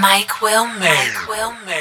Mike Wilmer. Mike Wilmer.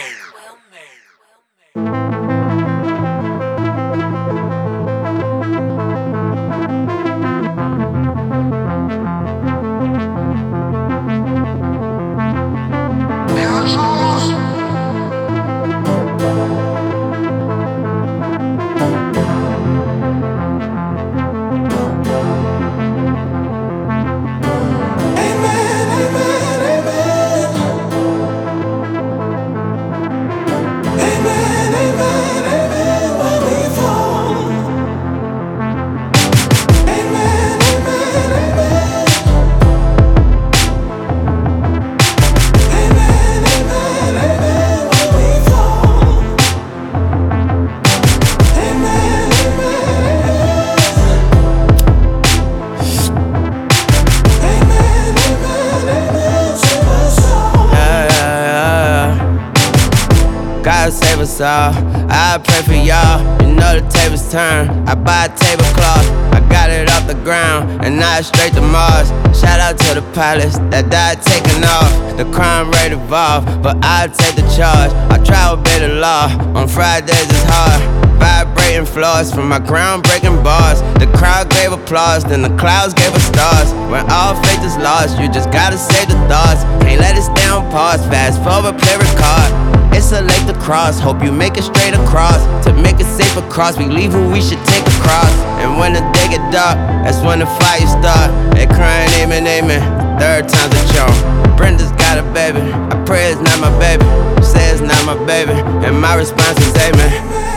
God save us all, I pray for y'all. You know the tables turn, I buy a tablecloth. I got it off the ground, and now it's straight to Mars. Shout out to the pilots that died taking off. The crime rate evolved, but I'll take the charge. I try to obey the law, on Fridays it's hard. Vibrating floors from my groundbreaking bars. The crowd gave applause, then the clouds gave us stars. When all faith is lost, you just gotta save the thoughts. Can't let it stay on pause, fast forward, play record. It's a lake to cross, hope you make it straight across. To make it safe across, we leave who we should take across. And when the day get dark, that's when the fire start. They crying, amen, amen, third time's a charm. Brenda's got a baby, I pray it's not my baby. Say it's not my baby, and my response is amen.